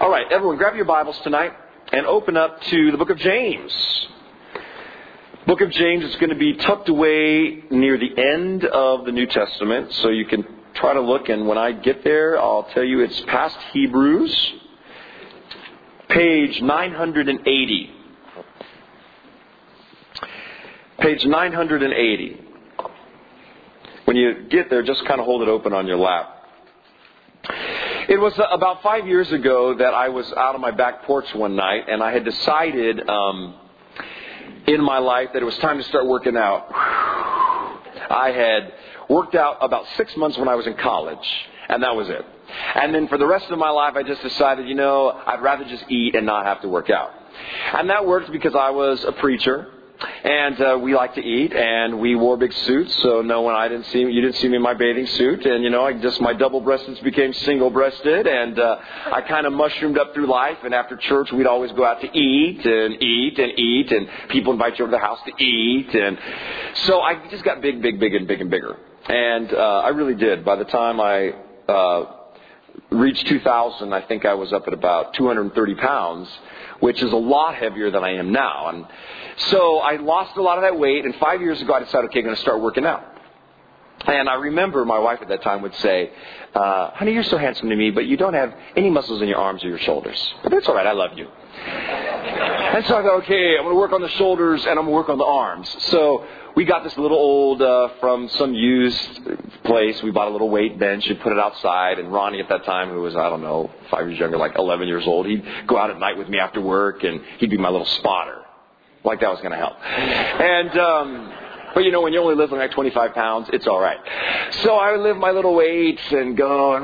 All right, everyone, grab your Bibles tonight and open up to the book of James. Book of James is going to be tucked away near the end of the New Testament, so you can try to look, and when I get there, I'll tell you it's past Hebrews, page 980. Page 980. When you get there, just kind of hold it open on your lap. It was about 5 years ago that I was out on my back porch one night, and I had decided in my life that it was time to start working out. I had worked out about 6 months when I was in college, and that was it. And then for the rest of my life, I just decided, I'd rather just eat and not have to work out. And that worked because I was a preacher. And we like to eat, and we wore big suits, so no one, you didn't see me in my bathing suit, and my double-breasted became single-breasted, and I kind of mushroomed up through life, and after church we'd always go out to eat, and people invite you over to the house to eat, and so I just got big, and bigger, and I really did. By the time I reached 2000, I think I was up at about 230 pounds, which is a lot heavier than I am now. And so I lost a lot of that weight, and 5 years ago I decided, okay, I'm going to start working out. And I remember my wife at that time would say, honey, you're so handsome to me, but you don't have any muscles in your arms or your shoulders. But that's all right, I love you. And so I thought, okay, I'm going to work on the shoulders and I'm going to work on the arms. So we got this little old, from some used place, we bought a little weight bench and put it outside. And Ronnie at that time, who was, 5 years younger, like 11 years old, he'd go out at night with me after work and he'd be my little spotter. Like that was going to help. And, but when you only live like 25 pounds, it's all right. So I would lift my little weights and go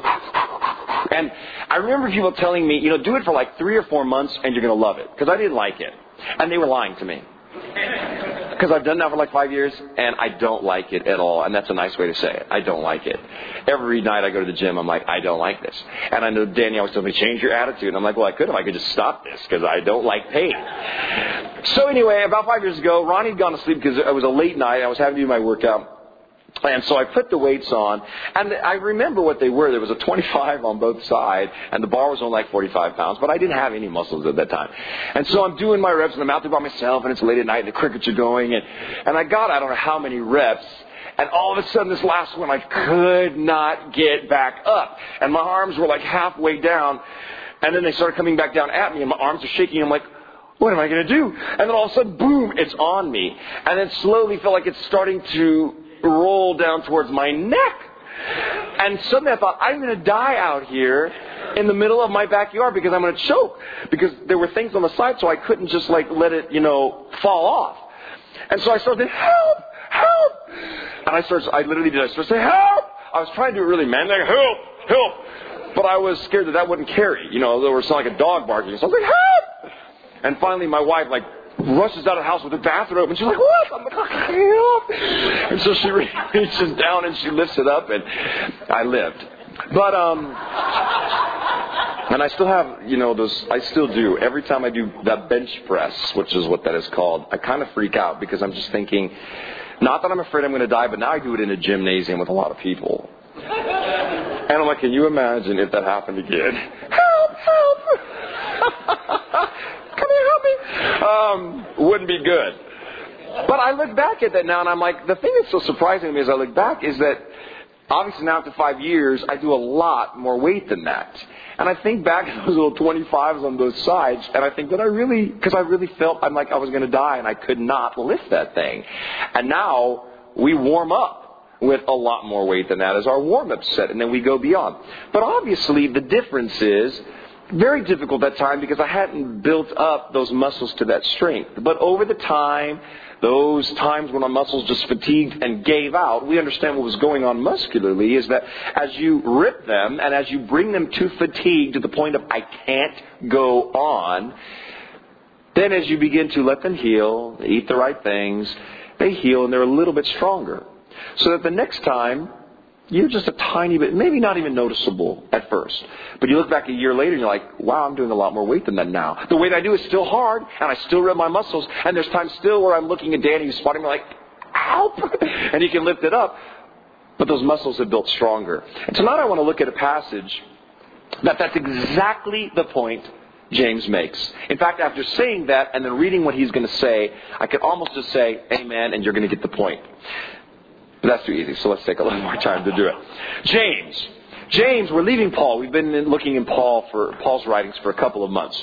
and I remember people telling me, do it for like 3 or 4 months and you're going to love it. Because I didn't like it. And they were lying to me. Because I've done that for like 5 years and I don't like it at all. And that's a nice way to say it. I don't like it. Every night I go to the gym, I'm like, I don't like this. And I know Danny always tells me, change your attitude. And I'm like, well, I could if I could just stop this because I don't like pain. So anyway, about 5 years ago, Ronnie had gone to sleep because it was a late night. I was having to do my workout. And so I put the weights on, and I remember what they were. There was a 25 on both sides, and the bar was only like 45 pounds, but I didn't have any muscles at that time. And so I'm doing my reps, and I'm out there by myself, and it's late at night, and the crickets are going, and I got, I don't know how many reps, and all of a sudden this last one I could not get back up. And my arms were like halfway down, and then they started coming back down at me, and my arms are shaking. I'm like, what am I going to do? And then all of a sudden, boom, it's on me. And then slowly felt like it's starting to roll down towards my neck. And suddenly I thought, I'm going to die out here in the middle of my backyard because I'm going to choke. Because there were things on the side, so I couldn't just let it, fall off. And so I started, help! And I started to say, help! I was trying to do it really manly, like, help! But I was scared that wouldn't carry. There was like a dog barking. So I was like, help! And finally my wife, rushes out of the house with the bathrobe open. She's like, what? I'm like, help! And so she reaches down and she lifts it up, and I lived. But, and I still have, I still do. Every time I do that bench press, which is what that is called, I kind of freak out because I'm just thinking, not that I'm afraid I'm going to die, but now I do it in a gymnasium with a lot of people. And I'm like, can you imagine if that happened again? Help! Come here, help me. Wouldn't be good. But I look back at that now and I'm like, the thing that's so surprising to me as I look back is that obviously now after 5 years, I do a lot more weight than that. And I think back to those little 25s on both sides, and I think that I really felt I'm like I was going to die and I could not lift that thing. And now we warm up with a lot more weight than that as our warm-up set, and then we go beyond. But obviously the difference is very difficult that time because I hadn't built up those muscles to that strength. But over the time, those times when our muscles just fatigued and gave out, we understand what was going on muscularly is that as you rip them and as you bring them to fatigue to the point of I can't go on, then as you begin to let them heal, eat the right things, they heal and they're a little bit stronger. So that the next time, you're just a tiny bit, maybe not even noticeable at first. But you look back a year later and you're like, wow, I'm doing a lot more weight than that now. The weight I do is still hard and I still rip my muscles. And there's times still where I'm looking at Danny who's spotting me like, help! And he can lift it up. But those muscles have built stronger. And tonight I want to look at a passage That's exactly the point James makes. In fact, after saying that and then reading what he's going to say, I could almost just say, amen, and you're going to get the point. But that's too easy, so let's take a little more time to do it. James, we're leaving Paul. We've been looking in Paul's writings for a couple of months.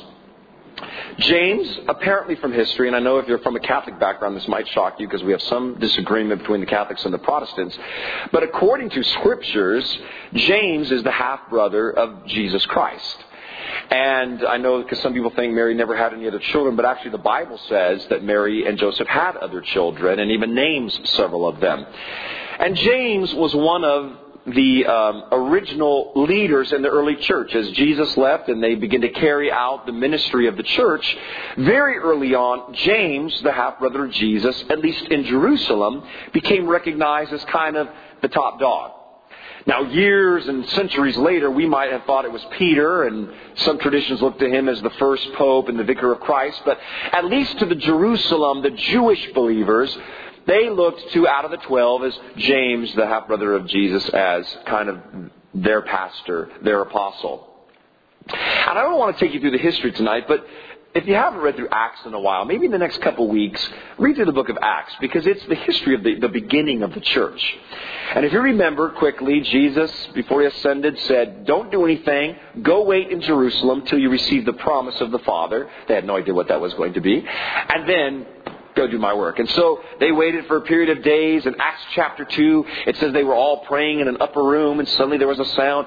James, apparently from history, and I know if you're from a Catholic background this might shock you because we have some disagreement between the Catholics and the Protestants, but according to Scriptures, James is the half-brother of Jesus Christ. And I know because some people think Mary never had any other children, but actually the Bible says that Mary and Joseph had other children and even names several of them. And James was one of the original leaders in the early church. As Jesus left and they began to carry out the ministry of the church, very early on, James, the half-brother of Jesus, at least in Jerusalem, became recognized as kind of the top dog. Now, years and centuries later, we might have thought it was Peter, and some traditions look to him as the first pope and the vicar of Christ. But at least to the Jerusalem, the Jewish believers, they looked to, out of the 12, as James, the half-brother of Jesus, as kind of their pastor, their apostle. And I don't want to take you through the history tonight, but if you haven't read through Acts in a while, maybe in the next couple weeks, read through the book of Acts, because it's the history of the beginning of the church. And if you remember quickly, Jesus, before he ascended, said, don't do anything. Go wait in Jerusalem till you receive the promise of the Father. They had no idea what that was going to be. And then go do my work. And so they waited for a period of days. In Acts chapter 2, it says they were all praying in an upper room, and suddenly there was a sound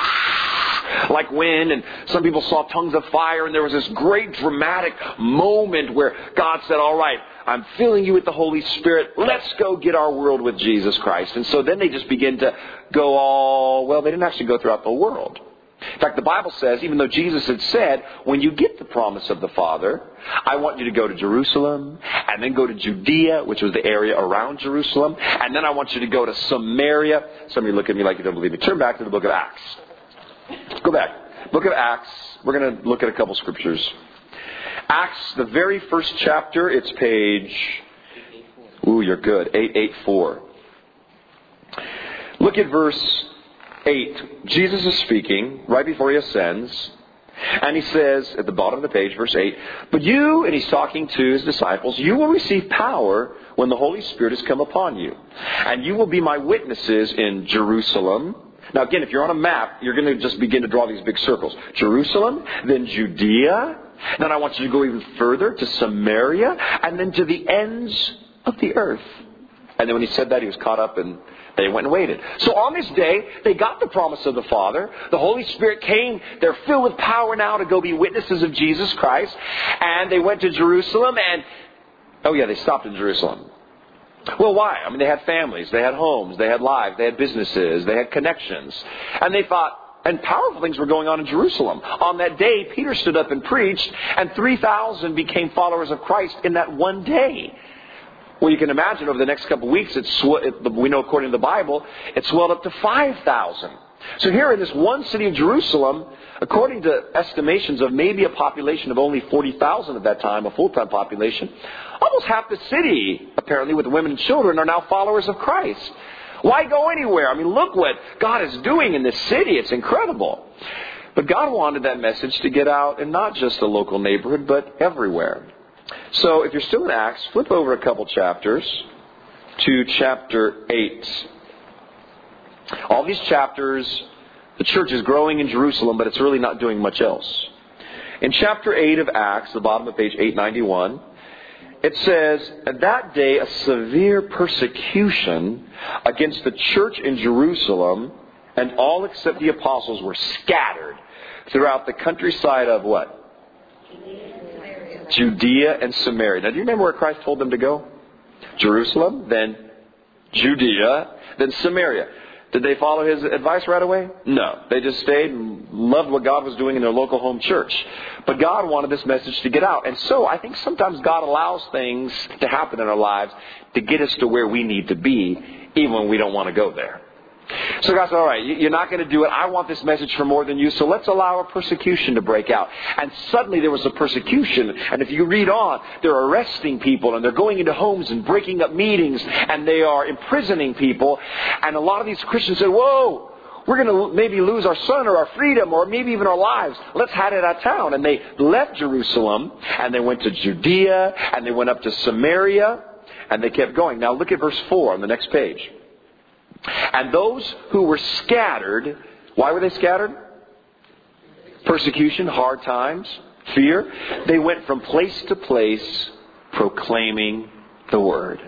like wind, and some people saw tongues of fire, and there was this great dramatic moment where God said, all right, I'm filling you with the Holy Spirit. Let's go get our world with Jesus Christ. And so then they just begin to go they didn't actually go throughout the world. In fact, the Bible says, even though Jesus had said, when you get the promise of the Father, I want you to go to Jerusalem, and then go to Judea, which was the area around Jerusalem, and then I want you to go to Samaria. Some of you look at me like you don't believe me. Turn back to the book of Acts. Go back. Book of Acts. We're going to look at a couple scriptures. Acts, the very first chapter, it's page... Ooh, you're good. 884. Look at verse 8. Jesus is speaking right before he ascends. And he says at the bottom of the page, verse 8, but you, and he's talking to his disciples, you will receive power when the Holy Spirit has come upon you. And you will be my witnesses in Jerusalem. Now again, if you're on a map, you're going to just begin to draw these big circles. Jerusalem, then Judea. Then I want you to go even further to Samaria, and then to the ends of the earth. And then when he said that, he was caught up and they went and waited. So on this day, they got the promise of the Father. The Holy Spirit came. They're filled with power now to go be witnesses of Jesus Christ. And they went to Jerusalem and, they stopped in Jerusalem. Well, why? I mean, they had families, they had homes, they had lives, they had businesses, they had connections. And they thought, and powerful things were going on in Jerusalem. On that day, Peter stood up and preached, and 3,000 became followers of Christ in that one day. Well, you can imagine over the next couple of weeks, we know according to the Bible, it swelled up to 5,000. So here in this one city of Jerusalem, according to estimations of maybe a population of only 40,000 at that time, a full-time population, almost half the city, apparently with women and children, are now followers of Christ. Why go anywhere? I mean, look what God is doing in this city. It's incredible. But God wanted that message to get out in not just the local neighborhood, but everywhere. So if you're still in Acts, flip over a couple chapters to chapter 8. All these chapters, the church is growing in Jerusalem, but it's really not doing much else. In chapter 8 of Acts, the bottom of page 891, it says, at that day a severe persecution against the church in Jerusalem, and all except the apostles were scattered throughout the countryside of what? Judea and Samaria. Now, do you remember where Christ told them to go? Jerusalem, then Judea, then Samaria. Did they follow his advice right away? No. They just stayed and loved what God was doing in their local home church. But God wanted this message to get out. And so I think sometimes God allows things to happen in our lives to get us to where we need to be, even when we don't want to go there. So God said, all right, you're not going to do it. I want this message for more than you, so let's allow a persecution to break out. And suddenly there was a persecution. And if you read on, they're arresting people, and they're going into homes and breaking up meetings, and they are imprisoning people. And a lot of these Christians said, whoa, We're going to maybe lose our son or our freedom or maybe even our lives. Let's head out of town. And they left Jerusalem and they went to Judea and they went up to Samaria and they kept going. Now look at verse 4 on the next page. And those who were scattered, why were they scattered? Persecution, hard times, fear. They went from place to place proclaiming the word.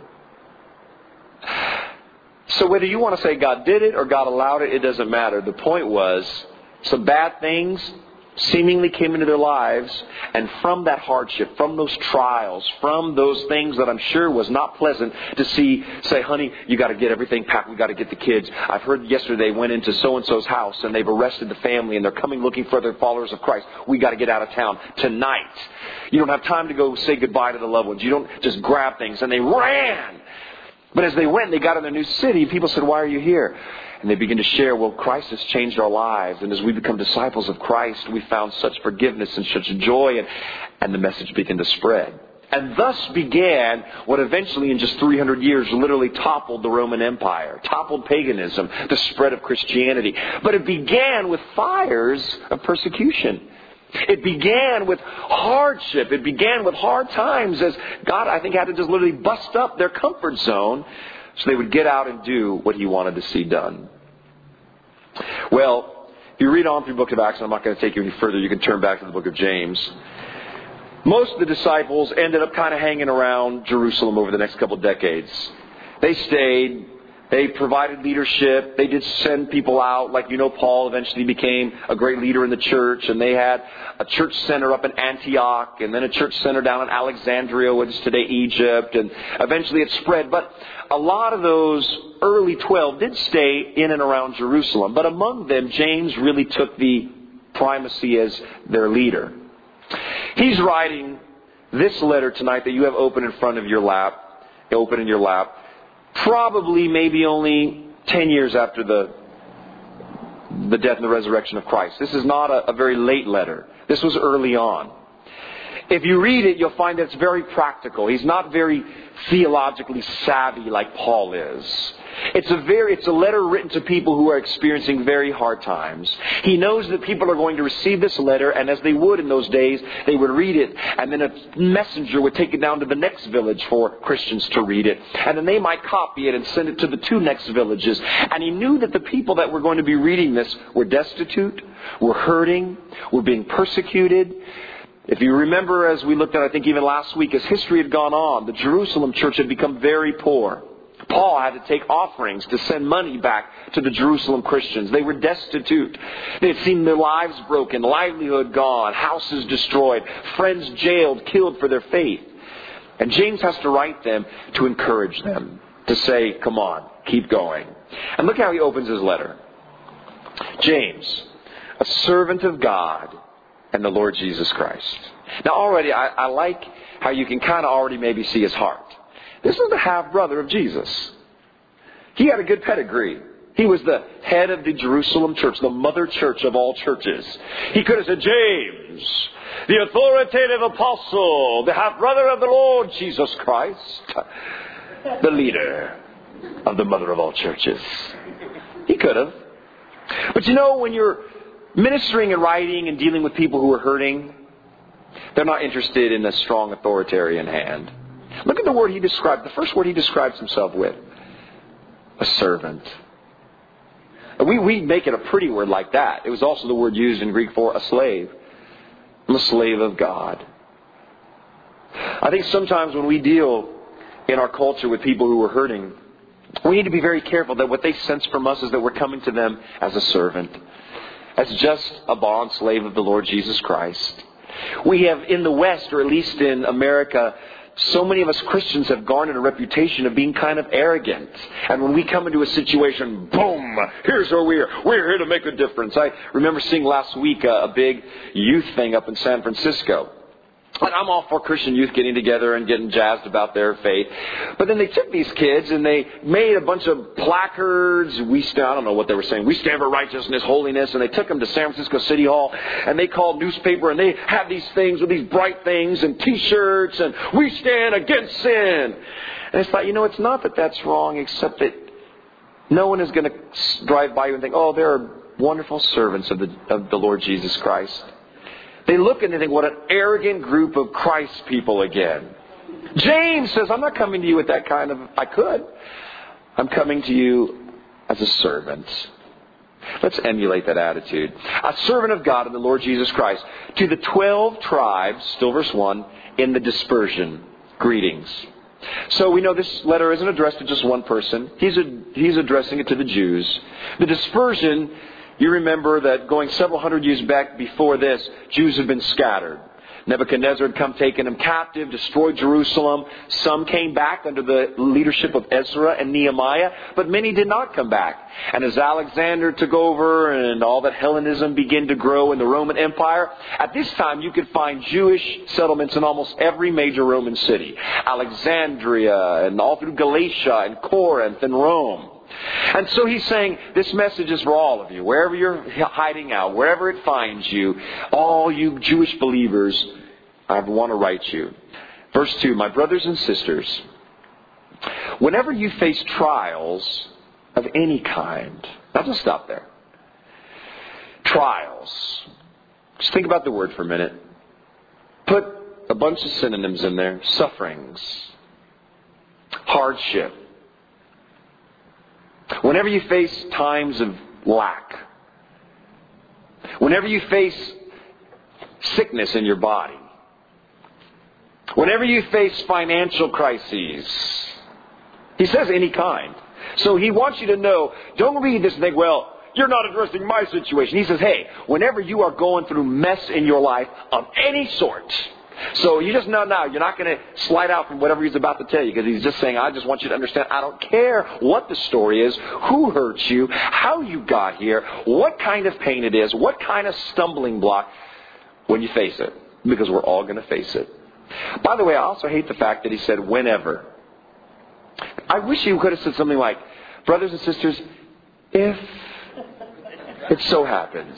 So whether you want to say God did it or God allowed it, it doesn't matter. The point was, some bad things seemingly came into their lives, and from that hardship, from those trials, from those things that I'm sure was not pleasant to say, honey, you got to get everything packed, we got to get the kids. I've heard yesterday they went into so-and-so's house and they've arrested the family and they're coming looking for their followers of Christ. We got to get out of town tonight. You don't have time to go say goodbye to the loved ones. You don't just grab things. And they ran. But as they went, they got in their new city. People said, why are you here? And they begin to share, well, Christ has changed our lives. And as we become disciples of Christ, we found such forgiveness and such joy. And the message began to spread. And thus began what eventually in just 300 years literally toppled the Roman Empire, toppled paganism, the spread of Christianity. But it began with fires of persecution. It began with hardship. It began with hard times as God, I think, had to just literally bust up their comfort zone so they would get out and do what He wanted to see done. Well, if you read on through the book of Acts, and I'm not going to take you any further, you can turn back to the book of James. Most of the disciples ended up kind of hanging around Jerusalem over the next couple of decades. They stayed. They provided leadership. They did send people out. Like, Paul eventually became a great leader in the church. And they had a church center up in Antioch. And then a church center down in Alexandria, which is today Egypt. And eventually it spread. But a lot of those early 12 did stay in and around Jerusalem. But among them, James really took the primacy as their leader. He's writing this letter tonight that you have open in front of your lap. Open in your lap. Probably maybe only 10 years after the death and the resurrection of Christ. This is not a very late letter. This was early on. If you read it, you'll find that it's very practical. He's not very theologically savvy like Paul is. It's a letter written to people who are experiencing very hard times. He knows that people are going to receive this letter, and as they would in those days, they would read it, and then a messenger would take it down to the next village for Christians to read it. And then they might copy it and send it to the 2 next villages. And he knew that the people that were going to be reading this were destitute, were hurting, were being persecuted. If you remember, as we looked at, I think even last week, as history had gone on, the Jerusalem church had become very poor. Paul had to take offerings to send money back to the Jerusalem Christians. They were destitute. They had seen their lives broken, livelihood gone, houses destroyed, friends jailed, killed for their faith. And James has to write them to encourage them, to say, come on, keep going. And look how he opens his letter. James, a servant of God and the Lord Jesus Christ. Now already, I like how you can kind of already maybe see his heart. This is the half-brother of Jesus. He had a good pedigree. He was the head of the Jerusalem church, the mother church of all churches. He could have said, James, the authoritative apostle, the half-brother of the Lord Jesus Christ, the leader of the mother of all churches. He could have. But when you're ministering and writing and dealing with people who are hurting, they're not interested in a strong authoritarian hand. Look at the word he described. The first word he describes himself with. A servant. We make it a pretty word like that. It was also the word used in Greek for a slave. I'm a slave of God. I think sometimes when we deal in our culture with people who are hurting, we need to be very careful that what they sense from us is that we're coming to them as a servant. As just a bond slave of the Lord Jesus Christ. We have in the West, or at least in America, so many of us Christians have garnered a reputation of being kind of arrogant. And when we come into a situation, boom, here's where we are. We're here to make a difference. I remember seeing last week a big youth thing up in San Francisco. And I'm all for Christian youth getting together and getting jazzed about their faith. But then they took these kids and they made a bunch of placards. I don't know what they were saying. We stand for righteousness, holiness. And they took them to San Francisco City Hall and they called newspaper and they had these things with these bright things and T-shirts and we stand against sin. And I thought, it's not that that's wrong, except that No one is going to drive by you and think, oh, they're wonderful servants of the Lord Jesus Christ. They look and they think, what an arrogant group of Christ people again. James says, I'm not coming to you with that kind of, I could. I'm coming to you as a servant. Let's emulate that attitude. A servant of God in the Lord Jesus Christ. To the 12 tribes, still verse 1, in the dispersion, greetings. So we know this letter isn't addressed to just one person. He's addressing it to the Jews. The dispersion, you remember that going several hundred years back before this, Jews had been scattered. Nebuchadnezzar had come, taken them captive, destroyed Jerusalem. Some came back under the leadership of Ezra and Nehemiah, but many did not come back. And as Alexander took over and all that Hellenism began to grow in the Roman Empire, at this time you could find Jewish settlements in almost every major Roman city. Alexandria and all through Galatia and Corinth and Rome. And so he's saying, this message is for all of you. Wherever you're hiding out, wherever it finds you, all you Jewish believers, I want to write you. Verse 2, my brothers and sisters, whenever you face trials of any kind, now just stop there. Trials. Just think about the word for a minute. Put a bunch of synonyms in there. Sufferings. Hardship. Whenever you face times of lack, whenever you face sickness in your body, whenever you face financial crises, he says any kind. So he wants you to know, don't read this and think, well, you're not addressing my situation. He says, hey, whenever you are going through mess in your life of any sort, so you just know now, you're not going to slide out from whatever he's about to tell you, because he's just saying, I just want you to understand, I don't care what the story is, who hurt you, how you got here, what kind of pain it is, what kind of stumbling block, when you face it. Because we're all going to face it. By the way, I also hate the fact that he said, whenever. I wish he could have said something like, brothers and sisters, if it so happens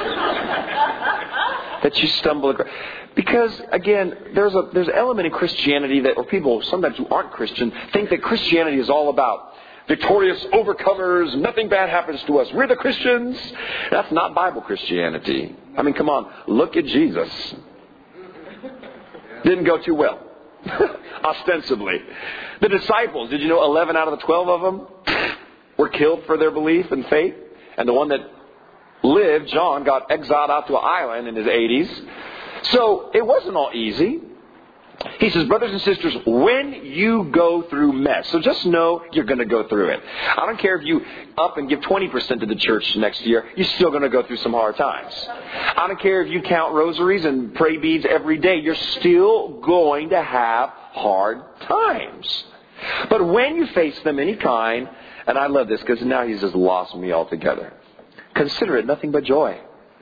that you stumble across. Because, again, there's an element in Christianity that, or people sometimes who aren't Christian, think that Christianity is all about victorious overcomers, nothing bad happens to us. We're the Christians. That's not Bible Christianity. I mean, come on, look at Jesus. Didn't go too well. Ostensibly. The disciples, did you know 11 out of the 12 of them were killed for their belief and faith? And the one that lived, John, got exiled out to an island in his 80s. So it wasn't all easy. He says, brothers and sisters, when you go through mess, so just know you're going to go through it. I don't care if you up and give 20% to the church next year, you're still going to go through some hard times. I don't care if you count rosaries and pray beads every day, you're still going to have hard times. But when you face them any kind, and I love this because now he's just lost me altogether. Consider it nothing but joy.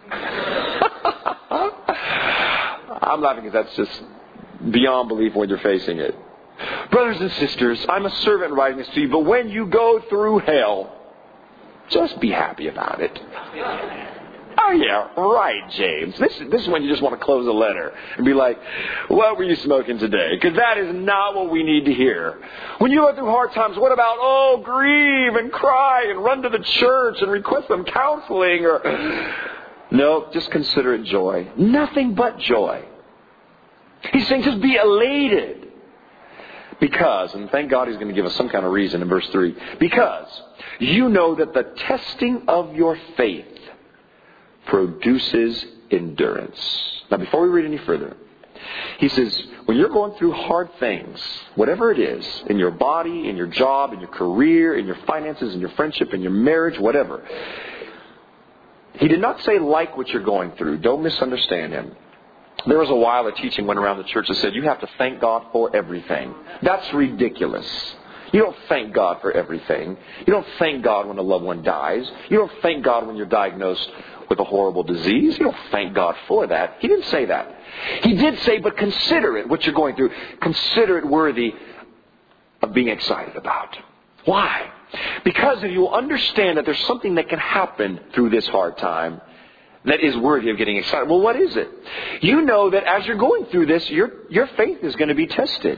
I'm laughing because that's just beyond belief when you're facing it. Brothers and sisters, I'm a servant writing this to you, but when you go through hell, just be happy about it. Oh yeah, right, James. This is when you just want to close a letter and be like, what were you smoking today? Because that is not what we need to hear. When you go through hard times, what about, grieve and cry and run to the church and request some counseling? No, just consider it joy. Nothing but joy. He's saying just be elated. Because, and thank God he's going to give us some kind of reason in verse 3. Because you know that the testing of your faith produces endurance. Now before we read any further, he says, when you're going through hard things, whatever it is, in your body, in your job, in your career, in your finances, in your friendship, in your marriage, whatever. He did not say like what you're going through. Don't misunderstand him. There was a while a teaching went around the church that said you have to thank God for everything. That's ridiculous. You don't thank God for everything. You don't thank God when a loved one dies. You don't thank God when you're diagnosed with a horrible disease. You don't thank God for that. He didn't say that. He did say, but consider it, what you're going through. Consider it worthy of being excited about. Why? Because if you understand that there's something that can happen through this hard time that is worthy of getting excited. Well, what is it? You know that as you're going through this, your faith is going to be tested.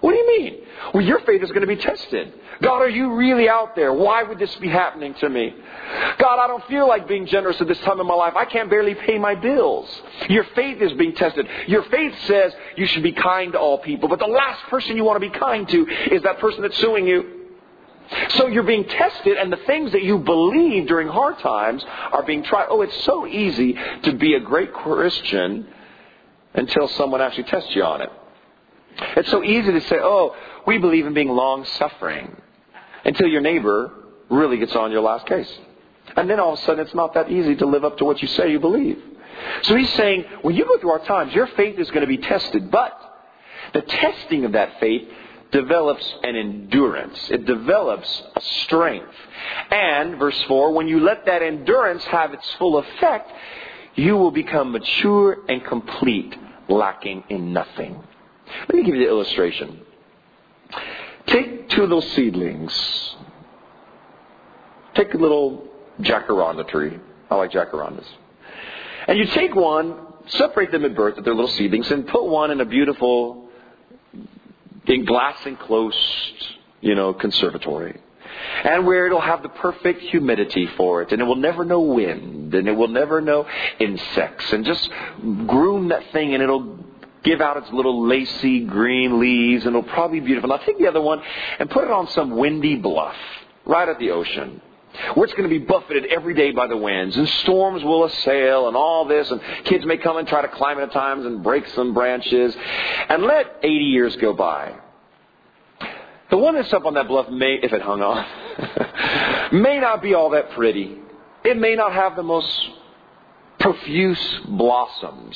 What do you mean? Well, your faith is going to be tested. God, are you really out there? Why would this be happening to me? God, I don't feel like being generous at this time in my life. I can't barely pay my bills. Your faith is being tested. Your faith says you should be kind to all people, but the last person you want to be kind to is that person that's suing you. So you're being tested, and the things that you believe during hard times are being tried. Oh, it's so easy to be a great Christian until someone actually tests you on it. It's so easy to say, oh, we believe in being long-suffering, until your neighbor really gets on your last case. And then all of a sudden it's not that easy to live up to what you say you believe. So he's saying, when you go through hard times, your faith is going to be tested. But the testing of that faith develops an endurance. It develops a strength. And, verse 4, when you let that endurance have its full effect, you will become mature and complete, lacking in nothing. Let me give you the illustration. Take two little seedlings. Take a little jacaranda tree. I like jacarandas. And you take one, separate them at birth, that they're little seedlings, and put one in a beautiful, in glass enclosed, conservatory. And where it'll have the perfect humidity for it. And it will never know wind. And it will never know insects. And just groom that thing, and it'll give out its little lacy green leaves, and it'll probably be beautiful. Now take the other one and put it on some windy bluff right at the ocean, where it's going to be buffeted every day by the winds, and storms will assail and all this, and kids may come and try to climb it at times and break some branches. And let 80 years go by. The one that's up on that bluff may, if it hung off, may not be all that pretty. It may not have the most profuse blossoms.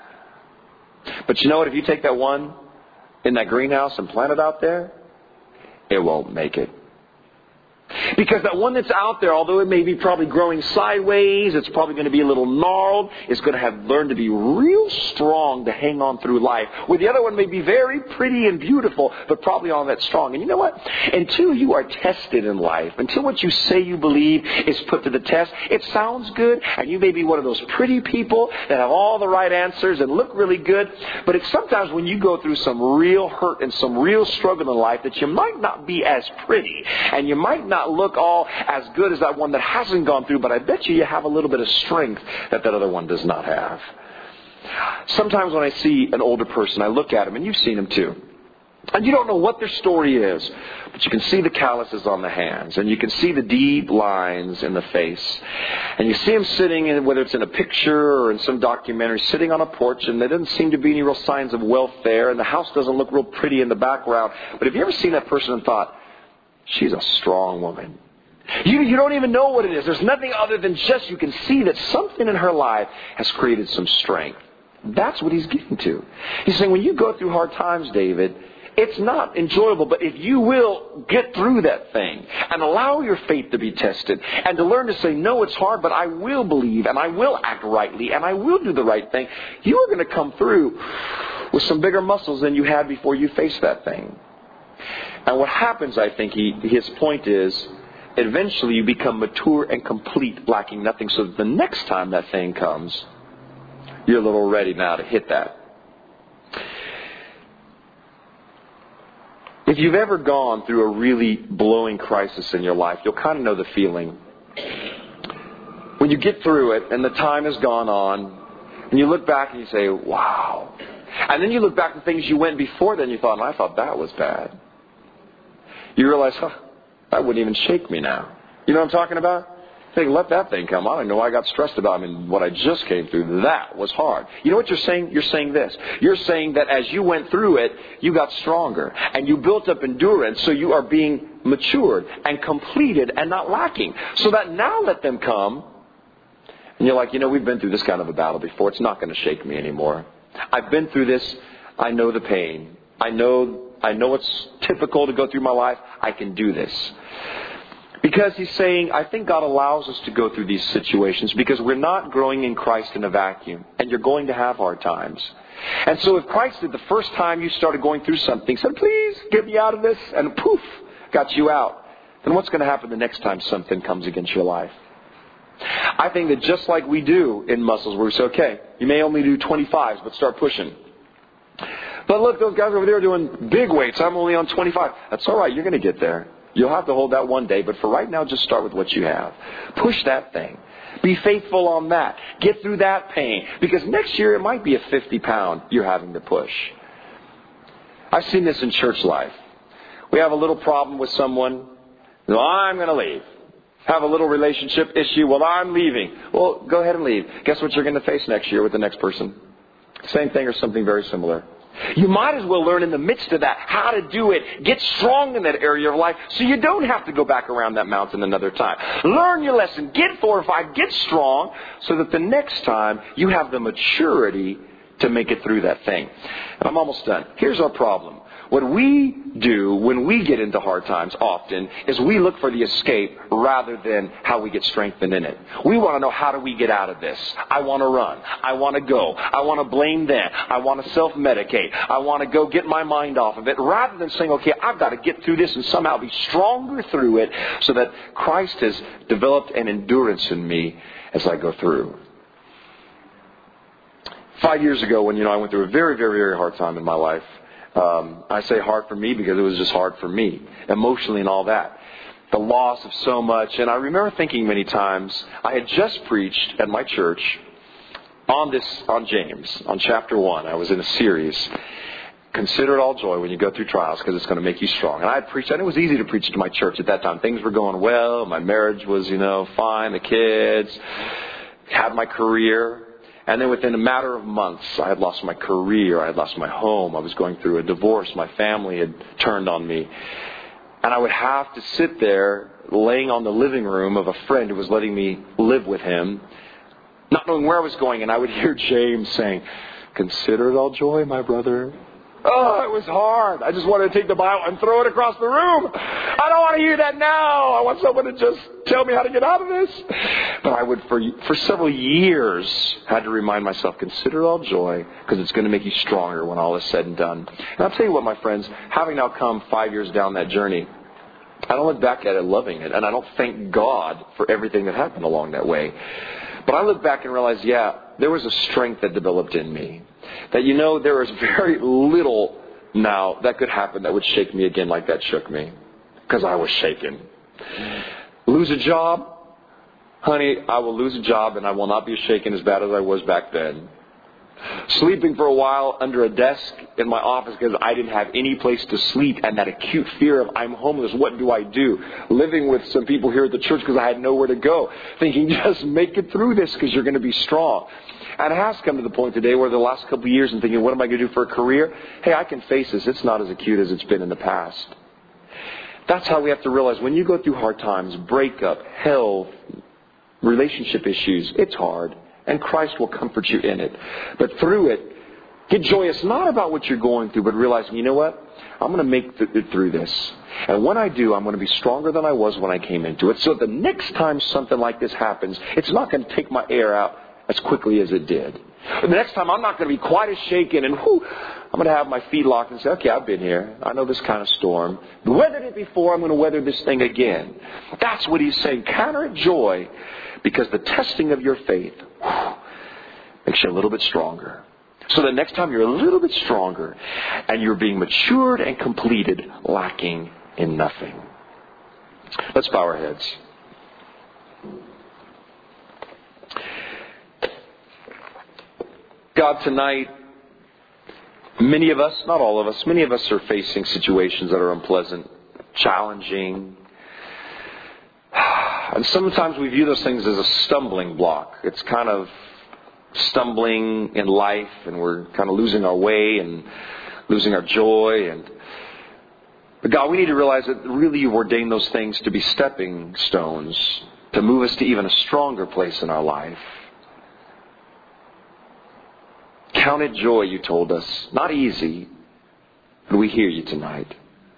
But you know what? If you take that one in that greenhouse and plant it out there, it won't make it. Because that one that's out there, although it may be probably growing sideways, it's probably going to be a little gnarled, it's going to have learned to be real strong to hang on through life. Where the other one may be very pretty and beautiful, but probably not that strong. And you know what? Until you are tested in life, until what you say you believe is put to the test, it sounds good, and you may be one of those pretty people that have all the right answers and look really good, but it's sometimes when you go through some real hurt and some real struggle in life that you might not be as pretty, and you might not look all as good as that one that hasn't gone through, but I bet you have a little bit of strength that other one does not have. Sometimes when I see an older person, I look at them, and you've seen them too, and you don't know what their story is, but you can see the calluses on the hands, and you can see the deep lines in the face, and you see them sitting, in, whether it's in a picture or in some documentary, sitting on a porch, and there doesn't seem to be any real signs of wealth there, and the house doesn't look real pretty in the background. But have you ever seen that person and thought, she's a strong woman? You don't even know what it is. There's nothing other than just you can see that something in her life has created some strength. That's what he's getting to. He's saying when you go through hard times, David, it's not enjoyable, but if you will get through that thing and allow your faith to be tested and to learn to say, no, it's hard, but I will believe and I will act rightly and I will do the right thing, you are going to come through with some bigger muscles than you had before you faced that thing. And what happens, I think, his point is, eventually you become mature and complete, lacking nothing, so that the next time that thing comes, you're a little ready now to hit that. If you've ever gone through a really blowing crisis in your life, you'll kind of know the feeling. When you get through it and the time has gone on, and you look back and you say, wow. And then you look back at things you went before then, you thought, I thought that was bad. You realize, that wouldn't even shake me now. You know what I'm talking about? Think, let that thing come. I don't know why I got stressed about it. I mean, what I just came through, that was hard. You know what you're saying? You're saying this. You're saying that as you went through it, you got stronger. And you built up endurance, so you are being matured and completed and not lacking. So that now let them come. And you're like, we've been through this kind of a battle before. It's not going to shake me anymore. I've been through this. I know the pain. I know it's typical to go through my life. I can do this. Because he's saying, I think God allows us to go through these situations because we're not growing in Christ in a vacuum. And you're going to have hard times. And so if Christ did the first time you started going through something, said, please get me out of this, and poof, got you out, then what's going to happen the next time something comes against your life? I think that just like we do in muscles, where we say, okay, you may only do 25s, but start pushing. But look, those guys over there are doing big weights. I'm only on 25. That's all right. You're going to get there. You'll have to hold that one day. But for right now, just start with what you have. Push that thing. Be faithful on that. Get through that pain. Because next year, it might be a 50-pound you're having to push. I've seen this in church life. We have a little problem with someone. Well, I'm going to leave. Have a little relationship issue. Well, I'm leaving. Well, go ahead and leave. Guess what you're going to face next year with the next person? Same thing or something very similar. You might as well learn in the midst of that how to do it. Get strong in that area of life so you don't have to go back around that mountain another time. Learn your lesson. Get fortified. Get strong so that the next time you have the maturity to make it through that thing. And I'm almost done. Here's our problem. What we do when we get into hard times often is we look for the escape rather than how we get strengthened in it. We want to know, how do we get out of this? I want to run. I want to go. I want to blame them. I want to self-medicate. I want to go get my mind off of it, rather than saying, okay, I've got to get through this and somehow be stronger through it so that Christ has developed an endurance in me as I go through. 5 years ago when, I went through a very, very, very hard time in my life. I say hard for me because it was just hard for me, emotionally and all that. The loss of so much. And I remember thinking many times, I had just preached at my church on James, on chapter 1. I was in a series, Consider it all joy when you go through trials because it's going to make you strong. And I had preached, and it was easy to preach to my church at that time. Things were going well. My marriage was, fine. The kids, had my career. And then within a matter of months, I had lost my career. I had lost my home. I was going through a divorce. My family had turned on me. And I would have to sit there laying on the living room of a friend who was letting me live with him, not knowing where I was going. And I would hear James saying, "Consider it all joy, my brother." Oh, it was hard. I just wanted to take the Bible and throw it across the room. I don't want to hear that now. I want someone to just tell me how to get out of this. But I would, for several years, had to remind myself, consider it all joy, because it's going to make you stronger when all is said and done. And I'll tell you what, my friends, having now come 5 years down that journey, I don't look back at it loving it. And I don't thank God for everything that happened along that way. But I look back and realize, there was a strength that developed in me. That, there is very little now that could happen that would shake me again like that shook me. Because I was shaken. Lose a job? Honey, I will lose a job and I will not be shaken as bad as I was back then. Sleeping for a while under a desk in my office because I didn't have any place to sleep, and that acute fear of I'm homeless, what do I do? Living with some people here at the church because I had nowhere to go. Thinking, just make it through this because you're going to be strong. And it has come to the point today where the last couple of years I'm thinking, what am I going to do for a career? Hey, I can face this. It's not as acute as it's been in the past. That's how we have to realize when you go through hard times, breakup, health, relationship issues, it's hard. And Christ will comfort you in it. But through it, get joyous not about what you're going through, but realizing, you know what? I'm going to make it through this. And when I do, I'm going to be stronger than I was when I came into it. So the next time something like this happens, it's not going to take my air out as quickly as it did. The next time I'm not going to be quite as shaken and I'm going to have my feet locked and say, okay, I've been here. I know this kind of storm. Weathered it before, I'm going to weather this thing again. That's what he's saying. Counter it joy, because the testing of your faith makes you a little bit stronger. So the next time you're a little bit stronger and you're being matured and completed, lacking in nothing. Let's bow our heads. God, tonight, many of us, not all of us, many of us are facing situations that are unpleasant, challenging. And sometimes we view those things as a stumbling block. It's kind of stumbling in life, and we're kind of losing our way and losing our joy. But God, we need to realize that really you've ordained those things to be stepping stones to move us to even a stronger place in our life. Count it joy, you told us. Not easy, but we hear you tonight.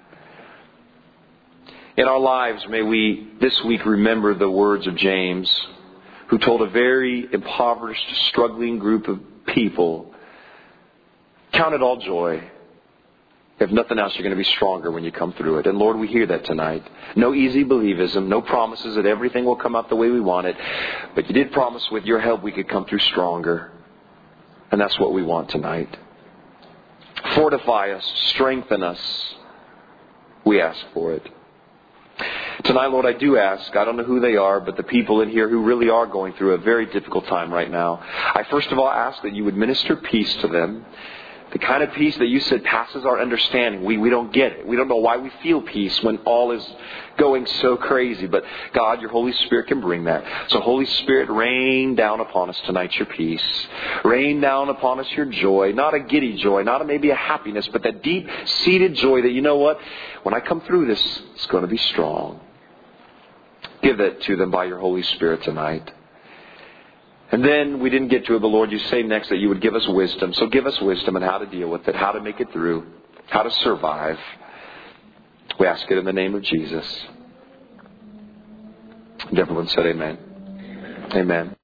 In our lives, may we this week remember the words of James, who told a very impoverished, struggling group of people, count it all joy. If nothing else, you're going to be stronger when you come through it. And Lord, we hear that tonight. No easy believism, no promises that everything will come out the way we want it. But you did promise with your help we could come through stronger. And that's what we want tonight. Fortify us. Strengthen us. We ask for it. Tonight, Lord, I do ask, I don't know who they are, but the people in here who really are going through a very difficult time right now. I first of all ask that you would minister peace to them. The kind of peace that you said passes our understanding. We don't get it. We don't know why we feel peace when all is going so crazy. But God, your Holy Spirit can bring that. So Holy Spirit, rain down upon us tonight your peace. Rain down upon us your joy. Not a giddy joy, not maybe a happiness, but that deep-seated joy that, you know what, when I come through this, it's going to be strong. Give that to them by your Holy Spirit tonight. And then we didn't get to it, but Lord, you say next that you would give us wisdom. So give us wisdom on how to deal with it, how to make it through, how to survive. We ask it in the name of Jesus. And everyone said amen. Amen.